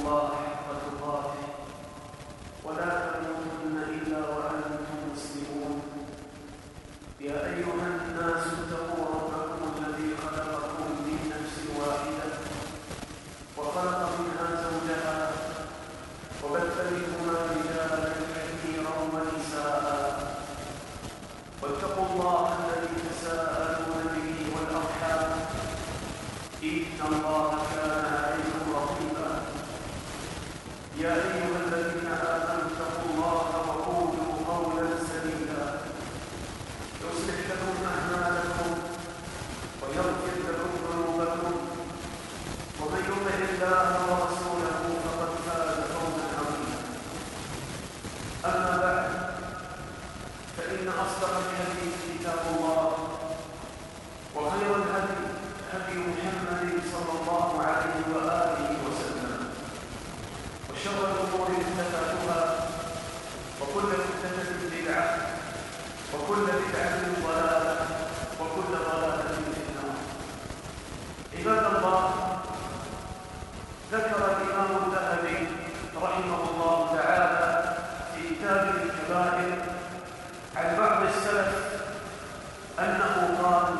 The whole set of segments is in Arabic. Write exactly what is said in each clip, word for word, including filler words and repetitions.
الله حق تقاته ولا تموتن إلا وأنتم مسلمون. يا أيها الناس اتقوا ربكم الذي خلقكم من نفس واحدة وخلق منها زوجها وبث منهما رجالا كثيرا ونساء واتقوا الله الذي تساءلون به والأرحام إن الله كان عليكم رقيبا. يا أيها الذين آمنوا اتقوا الله وقولوا قولا سديدا يصلح لكم أعمالكم ويغفر لكم ذنوبكم ومن يطع الله ورسوله فقد فاز فوزا عظيما. أما بعد فإن أصدق الحديث كتاب الله وخير الهدي هدي محمد صلى الله عليه وآله وسلم وشر الأمور محدثاتها وكل محدثة بدعة وكل بدعة ضلالة وكل ضلالة في النار. عباد الله، ذكر الإمام الذهبي رحمه الله تعالى في كتابه الكبائر عن بعض السلف أنه قال: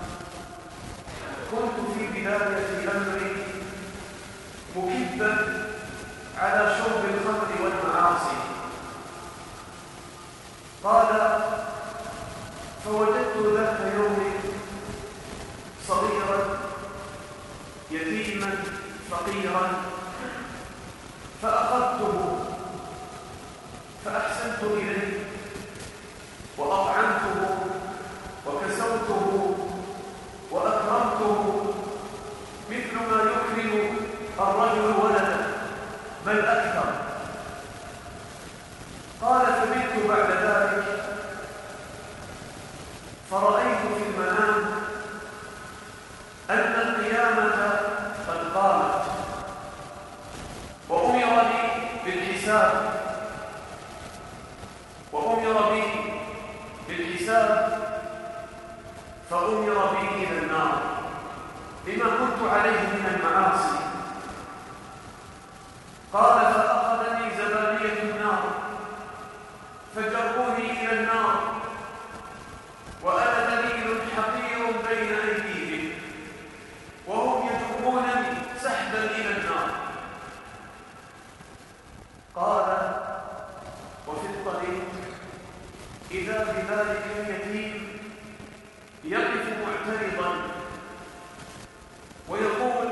كنت في بداية أمري مكبا على شرب الخمر والمعاصي. قال: فوجدت ذات يوم صغيرا يتيما فقيرا فأخذته فأحسنت إليه وأطعمته وكسوته وأكرمته مثل ما يكرم الرجل ولده بل أكثر. قال: فبت بعد ذلك فرأيت في المنام أن القيامة قد قامت وأمر لي بالحساب وأمر بي بالحساب فأمر بي إلى النار بما كنت عليه من المعاصي. قال: فأخذني زبانية النار فجروني إلى النار وأنا دليل حقير بين أيديهم وهم يجرونني سحبا إلى النار. قال: وفي الطريق إذا بذلك اليتيم يقف معترضا ويقول: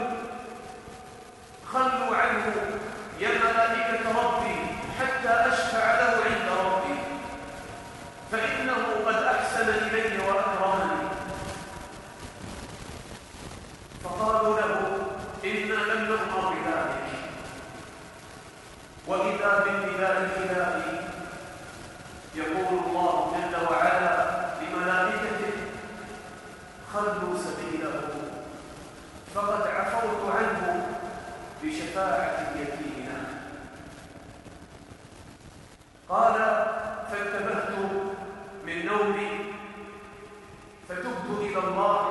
خلوا عنه يا ملائكة ربي حتى أشفع له عند ربي فإنه قد أحسن إلي وأكرمني. فقالوا له: إنا لم نؤمر بذلك. وإذا بالنداء الإلهي يقول الله جل وعلا لملائكته: خلوا سبيله فقد عفوت عنه بشفاعة يتيمنا. قال: فانتبهت من نومي فتبت إلى الله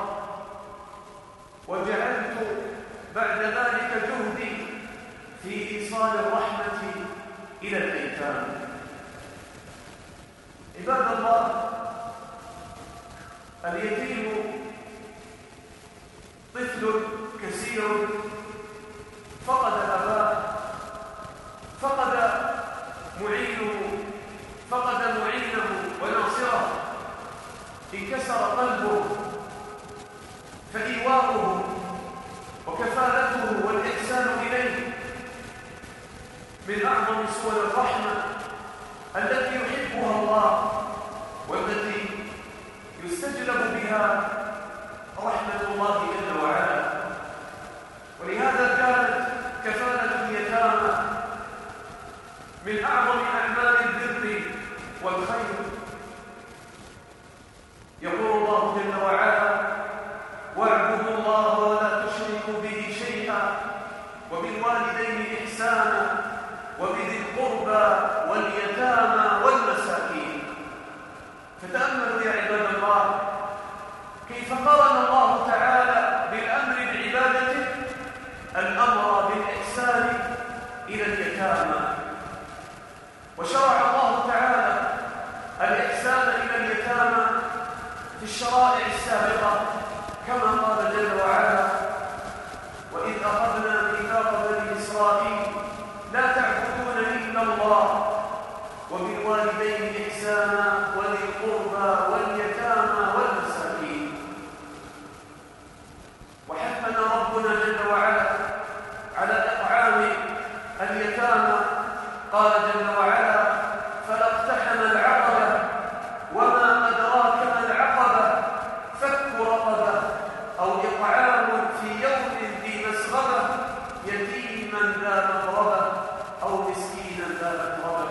وجعلت بعد ذلك جهدي في إيصال الرحمة إلى الأيتام. عباد الله، اليتيم طفل كثير فقد أباه، فقد معينه فقد معينه وناصره، انكسر قلبه، فإيواؤه وكفالته والإحسان إليه من أعظم صور الرحمة التي يحبها الله والتي يستجلب بها رحمة الله جل وعلا. ولهذا كانت كفالة اليتامى من أعظم أعمال البر والخير. يقول الله جل وعلا: واعبدوا الله ولا تشركوا به شيئا وبالوالدين إحسانا وبذي القربى واليتامى والمساكين. فتأملوا يا عباد الله كيف قرن الله تعالى بالأمر بعبادته الأمر بالإحسان إلى اليتامى. وشرع الله تعالى الإحسان إلى اليتامى في الشرائع السابقة كما قال جل وعلا: وإذ أخذنا ميثاق بني إسرائيل لا تعبدون إلا الله وبالوالدين إحسانا وذي القربى واليتامى والمساكين. وحثنا ربنا جل وعلا على إطعام اليتامى، قال جل وعلا: فلا اقتحم العقبة وما أدراك ما العقبة فك رقبة أو إطعام في يوم ذي مسغبة يتيما ذا مقربة أو مسكينا ذا متربة.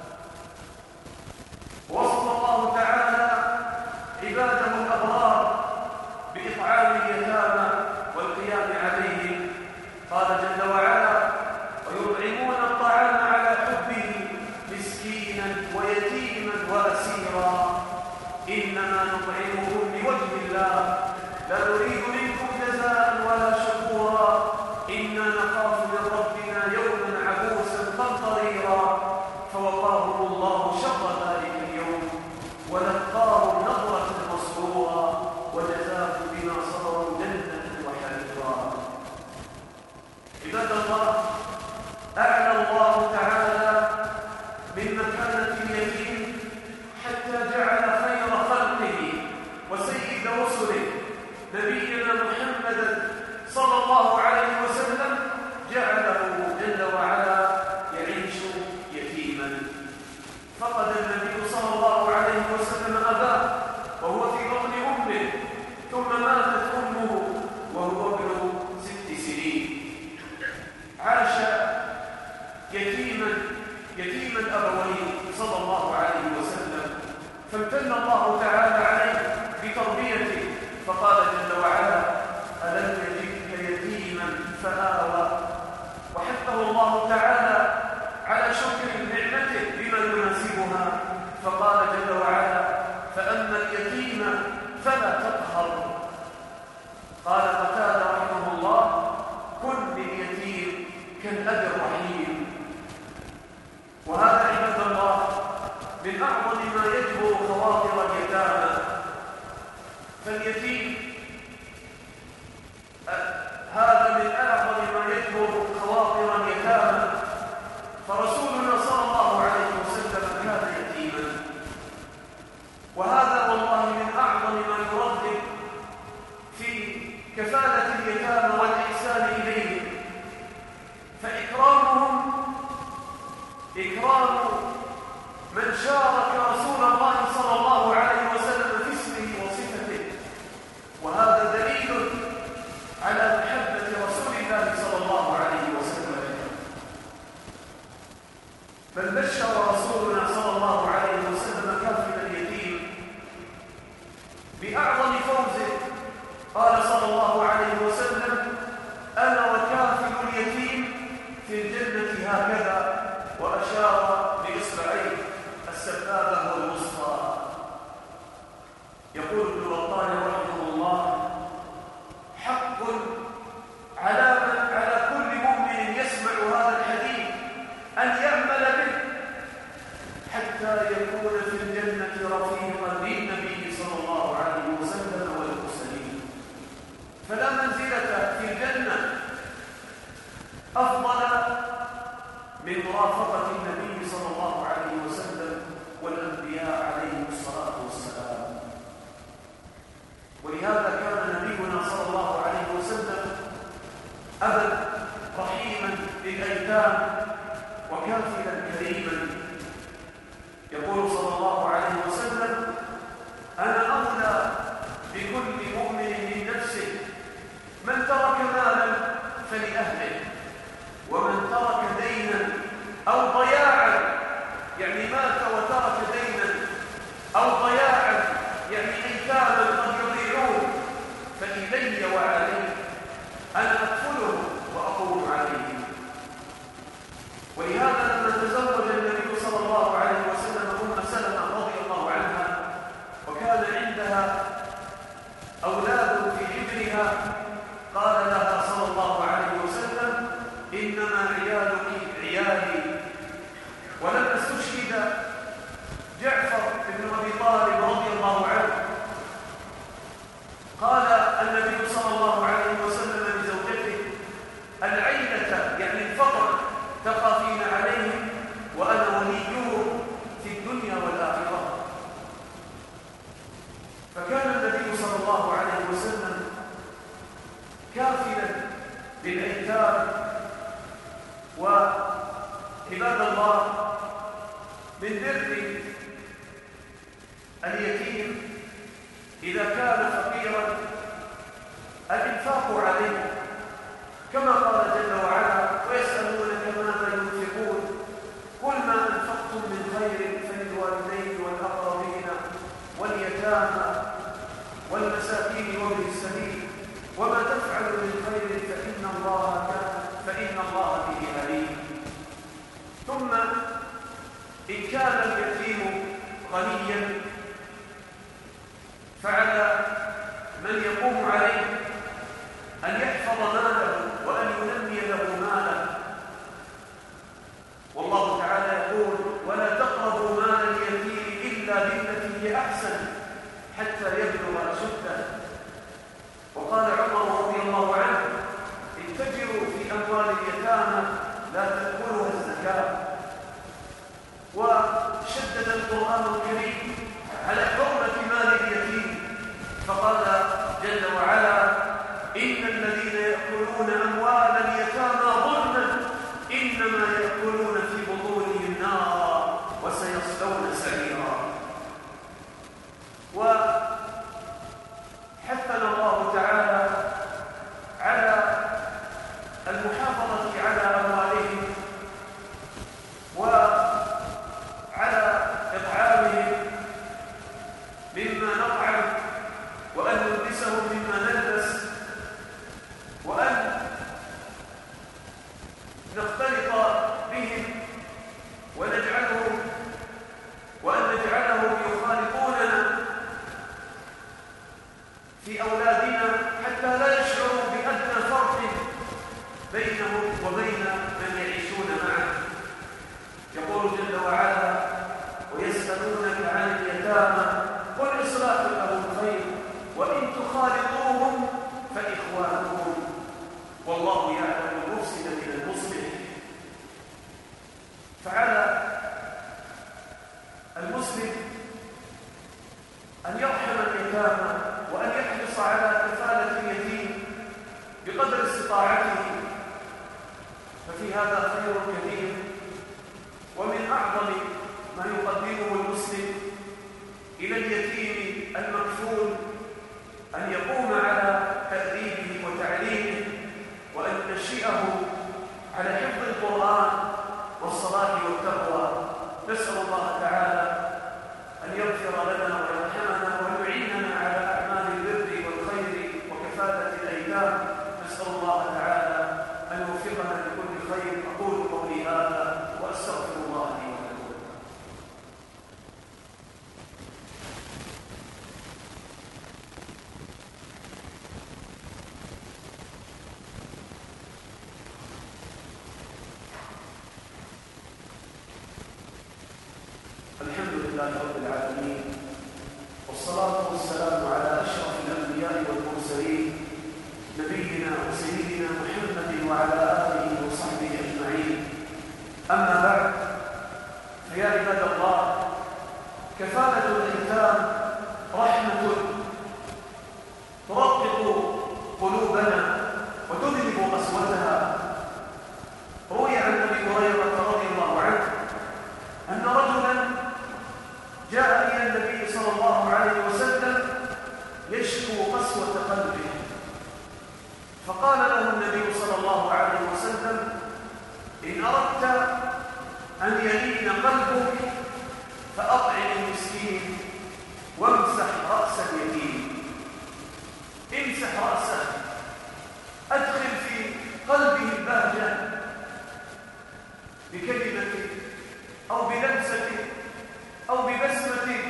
وصف الله تعالى عباده الأبرار بإطعام اليتامى والقيام عليهم، قال جل وعلا: ويطعمون الطعام على حبه مسكينا ويتيما وأسيرا إنما نطعمهم لوجه الله لا نريد منكم جزاء ولا شكورا إنا نخاف من ربنا يوما عبوسا قمطريرا فوقاهم الله شر ذلك اليوم ولقاهم نظرة مسرورا وجزاهم بما صبروا جنة وحريرا. عباد الله، أعلى الله تعالى من مكانة اليتيم حتى جعل خير خلقه وسيد رسله نبينا محمدا صلى الله عليه وسلم جعله جل وعلا يعيش يتيما. فقد النبي صلى الله عليه وسلم أباه وهو في بطن أمه، ثم ماتت أمه وهو ابن ست سنين. عاش يتيما يتيما أبويه صلى الله عليه وسلم، فامتن الله تعالى عليه بتربيته، فقال جل وعلا: ألم يجدك يتيما فآوى. وحثه الله تعالى على شكر نعمته بما يناسبها، فقال جل وعلا: فأما اليتيم فلا تقهر. قال قتادة رحمه الله: كن لليتيم كالأب الرحيم. وهذا عباد الله من أعظم ما يجبر خواطر اليتامى. فاليتيم هذا من أعظم ما يجبر خواطر اليتامى، فرسولنا صلى الله عليه وسلم كان يتيما، وهذا والله من أعظم ما يرغب في كفالة اليتامى والإحسان إليهم. فإكرامهم إكرام من شارك رسول الله صلى الله عليه وسلم في اسمه وصفته، وهذا دليل على محبة رسول الله صلى الله عليه وسلم. بل بشر رسولنا صلى الله عليه وسلم كافل اليتيم بأعظم فوز، قال صلى الله عليه وسلم: أنا وكافل اليتيم في الجنة هكذا، وأشار بإصبعيه السبابة والوسطى. يقول ابن بطال رحمه الله: حق على على كل مؤمن يسمع هذا الحديث أن يعمل به حتى يكون في الجنة رفيقا للنبي صلى الله عليه وسلم والمرسلين. فلا منزلة في الجنة أفضل من مرافقة النبي صلى الله عليه وسلم والأنبياء عليهم الصلاة والسلام. ولهذا كان نبينا صلى الله عليه وسلم أبا رحيما للأيتام وكافلا كريما. يقول صلى الله عليه وسلم: أنا أولى بكل مؤمن من نفسه، من ترك مالا فلأهله، ومن ترك دينا أو ضياعا يعني مات وترك دينا أو ضياعا يعني أيتاما قد يضيعون فإلي وعليه، أنا أكفله وأقوم عليه. ولهذا لما تزوج النبي صلى الله عليه وسلم أم سلمة رضي الله عنها وكان عندها أولاد في حجرها، قال لها صلى الله عليه وسلم: إنما عيالك عباد الله، من بر اليتيم إذا كان فقيرا الإنفاق عليه، كما قال جل وعلا: ويسألونك ماذا ينفقون قل ما أنفقتم من خير فللوالدين والأقربين واليتامى والمساكين وابن السبيل وما تفعلوا من خير فإن الله كان فإن الله به عليم. ثم إن كان اليتيم غنيا فعلى من يقوم عليه أن يحفظ ماله وأن ينمي له ماله، والله تعالى يقول: ولا تقربوا مال اليتيم إلا بالتي هي أحسن حتى يبلغ أشده. وقال عمر رضي الله عنه: اتجروا في أموال اليتامى لا تأكلها الزكاة. وشدد القرآن الكريم على حرمة مال اليتيم فقال جل وعلا: إن الذين يأكلون أموال اليتامى ظلما إنما يأكلون في بطونهم نارا وسيصلون سعيرا. وحثنا الله تعالى على المحافظة على أموالهم وعلى إطعامهم مما نطعم، وأن نلبسهم مما نلبس، وأن نختلط بهم ونجعلهم وأن نجعلهم يخالطوننا في أولادنا حتى لا يشعروا بأدنى فرق بينهم وبين من يعيشون معه. يقول جل وعلا: ويسألونك عن اليتامى قل إصلاح لهم خير وإن تخالطوهم فإخوانكم والله يعلم المفسد من المصلح. فعلى المسلم أن يرحم اليتامى وأن يحرص على كفالة اليتيم بقدر استطاعته، ففي هذا خير كثير. ومن أعظم ما يقدمه المسلم إلى اليتيم المكفول أن يقوم على تأديبه وتعليمه، وأن ينشئه على حفظ القرآن والصلاة والتقوى. نسأل الله تعالى أن يغفر لنا ويرحمنا ويعيننا على أعمال البر والخير وكفالة الأيتام. نسأل الله تعالى أن يوفقنا لكل خير. أقول قولي هذا وأستغفر الله لي ولكم. الحمد لله رب العالمين، والصلاة والسلام على أشرف الأنبياء والمرسلين نبينا وسيدنا محمد وعلى آله وصحبه أجمعين. أما بعد، فيا عباد الله، كفالة الأيتام رحمة ترقق قلوبنا وتذهب قسوتها. روي عن أبي هريرة رضي الله عنه أن رجلا جاء إلى النبي صلى الله عليه وسلم يشكو قسوة قلبه، فقال له النبي صلى الله عليه وسلم: إن أردت أن يلين قلبك فأطعم المسكين وامسح رأس اليتيم. امسح رأسه، أدخل في قلبه البهجة بكلمة أو بلمسة أو ببسمة.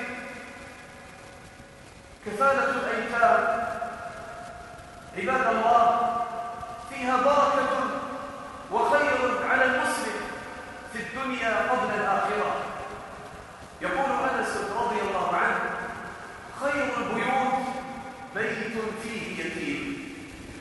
كفالة الأيتام عباد الله فيها بركة وخير على المسلم في الدنيا قبل الآخرة. يقول أنس رضي الله عنه: خير البيوت بيت فيه يتيم.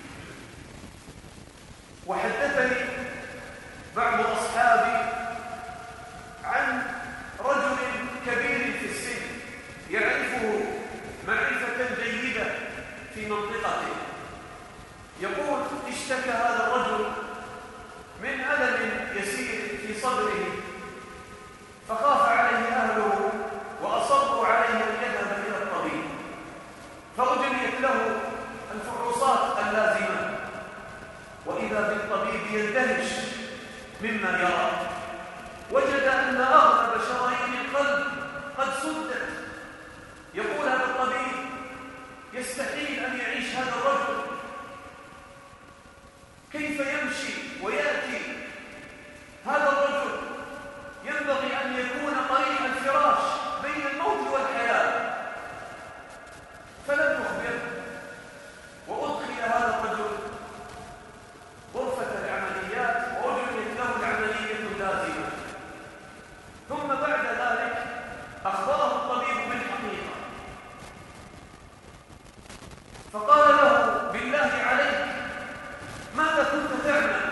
وحدثني بعض أصحابي عن رجل كبير في السن يعرفه معرفة جيدة في منطقته، يقول: اشتكى هذا الرجل من ألم يسير في صدره، فخاف عليه أهله وأصروا عليه أن يذهب إلى الطبيب، فأجريت له الفحوصات اللازمة، وإذا بالطبيب يندهش مما يرى، وجد أن أغلب شرايين القلب قد سدت. يقول هذا الطبيب: يستحيل أن يعيش هذا الرجل، كيف يمشي ويأتي هذا الرجل؟ ينبغي أن يكون طريق الفراش بين الموت والحياة. فلم يخبره، وأدخل هذا الرجل غرفة العمليات وأجريت له العملية اللازمة. ثم بعد ذلك أخبره الطبيب بالحقيقة، فقال له: بالله عليك ماذا كنت تعمل؟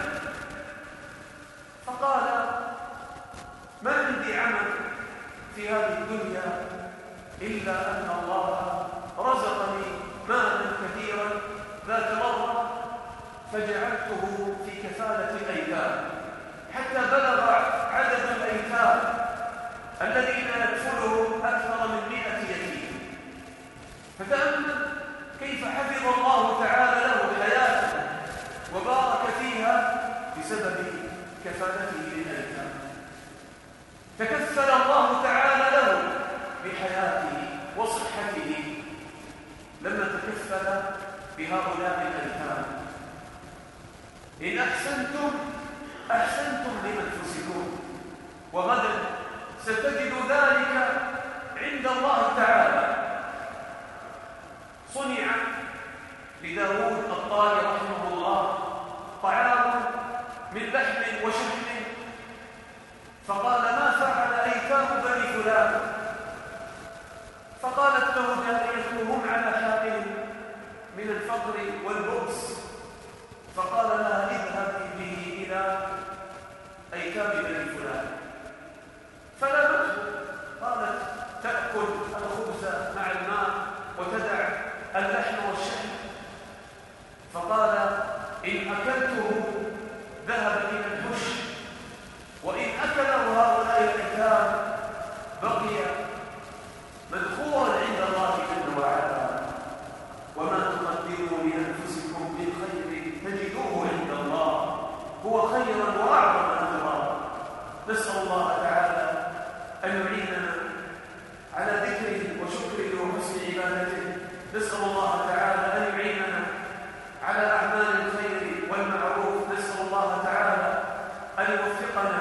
فقال: ما عندي عمل في هذه الدنيا إلا أن الله رزقني مالا كثيرا ذات مرة فجعلته في كفالة الأيتام حتى بلغ عدد الأيتام الذين يكفله أكثر من مئة يتيم. فتأمل كيف حفظ الله تعالى له حياته وبارك فيها بسبب كفالته للأيتام. تكفل الله تعالى له بحياته وصحته لما تكفل بهؤلاء الأيتام. إن أحسنتم أحسنتم لأنفسكم، وغدا ستجد ذلك عند الله تعالى. صنع لداود الطائي رحمه الله طعام من لحم وشحم، فقال: ما فعل أيتام بني فلان؟ فقالت له جاريته: هم على حالهم من الفقر والبؤس. فقال لها: اذهبي به إلى أيتام بني فلان. فلمته، قالت: تأكل الخبز مع الماء وتدع اللحم والشحم. فقال: إن أكلته ذهب إلى الحش، وإن أكله هؤلاء الأيتام بقي مدخورا عند الله جل وعلا. وما تقدموا لأنفسكم من خير تجدوه عند الله هو خيرا وأعظم أجرا. نسأل الله تعالى أن يعيننا على ذكره وشكره وحسن عبادته. نسأل الله تعالى أن يعيننا على أعمال الخير والمعروف. نسأل الله تعالى أن يوفقنا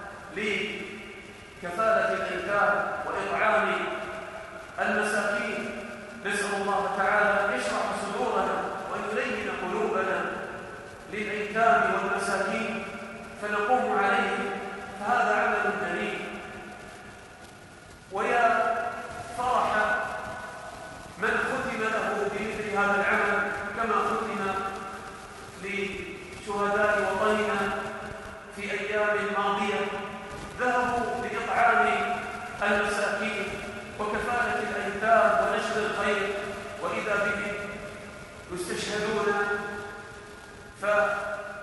لكفالة الأيتام وإطعام المساكين. نسأل الله تعالى أن يشرح صدورنا وأن يلين قلوبنا للأيتام والمساكين فنقوم عليه، فهذا عمل كريم. ويا فرح من ختم له بمثل هذا العمل كما ختم لشهداء وطننا في أيام ماضية، ذهبوا لإطعام المساكين وكفالة الأيتام ونشر الخير، وإذا بهم يستشهدون. فما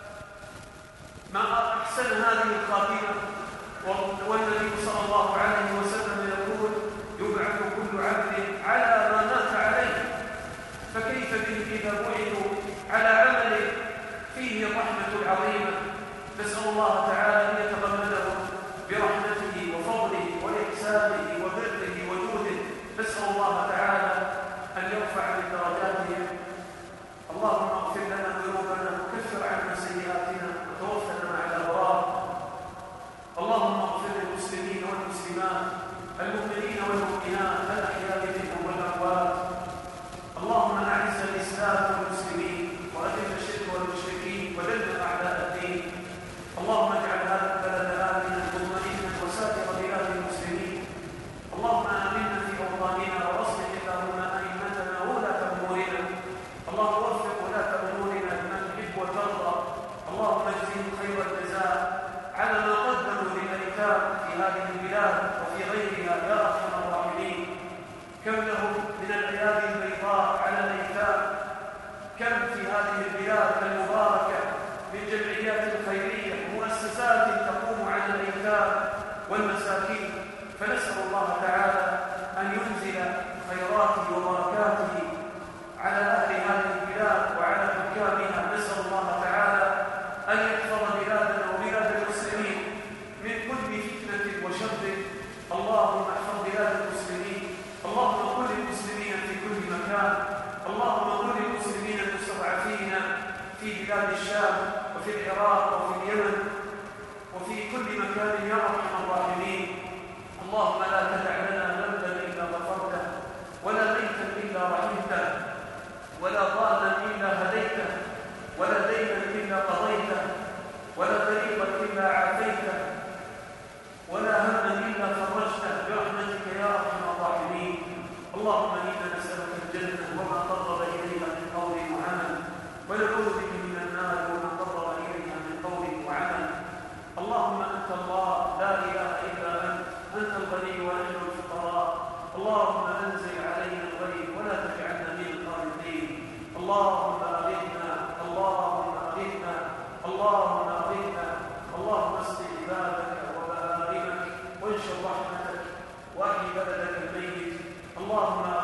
أحسن هذه الخاتمة. والنبي صلى الله عليه وسلم يقول: يبعث كل عبد على ما مات عليه، فكيف بهم إذا بعثوا على عمل فيه الرحمة العظيمة. نسأل الله تعالى أن يتغمدهم برحمته وفضله وإحسانه وبره وجوده. نسأل الله تعالى أن يرفع من درجاتهم. اللهم اغفر لنا ذنوبنا وكفر عنا سيئاتنا وتوفنا مع الأبرار. اللهم اغفر للمسلمين والمسلمات، المؤمنين والمؤمنات، الأحياء منهم والأموات. اللهم أعز الإسلام والمسلمين وأذل الشرك والمشركين ودمر أعداء الدين. اللهم اجعل هذا البلد آمنا مطمئنا وسائر بلاد المسلمين. اللهم آمنا في أوطاننا وأصلح اللهم أئمتنا وولاة أمورنا. اللهم وفق ولاة أمورنا لما تحب وترضى. اللهم اجزهم خير الجزاء على ما قدموا للأيتام في هذه البلاد وفي غيرها يا أرحم الراحمين. كم لهم من الأيادي البيضاء على الأيتام، كم في هذه البلاد المباركة من جمعيات خيرية ومؤسسات تقوم على الأيتام والمساكين، فنسأل الله تعالى أن ينزل خيراته وبركاته على أهل هذه البلاد وعلى حكامها. نسأل الله تعالى أن يحفظ بلادنا وبلاد المسلمين من كل فتنة وشر. اللهم احفظ بلاد المسلمين، اللهم كن للمسلمين في كل مكان، اللهم كن للمسلمين المستضعفين في بلاد الشام وفي العراق وفي اليمن وفي كل مكان يا ارحم الراحمين. اللهم لا تدع لنا ذنبا الا غفرته، ولا ميتا الا رحمته، ولا ضالا الا هديته، ولا دينا الا قضيته، ولا مريضا الا عافيته، ولا هما الا فرجته برحمتك يا ارحم الراحمين. اللهم انا نسالك الجنه وما قرب اليها من قول وعمل، ونعوذ بك من النار وما قرب اليها من قول وعمل. اللهم انت الله لا اله الا انت، انت الغني ونحن الفقراء. اللهم انزل علينا الغيث ولا تجعلنا من القانطين. اللهم اغثنا، اللهم اغثنا، اللهم اغثنا. اللهم اسق عبادك وبهائمك وانشر رحمتك واحي بلدك الميت. اللهم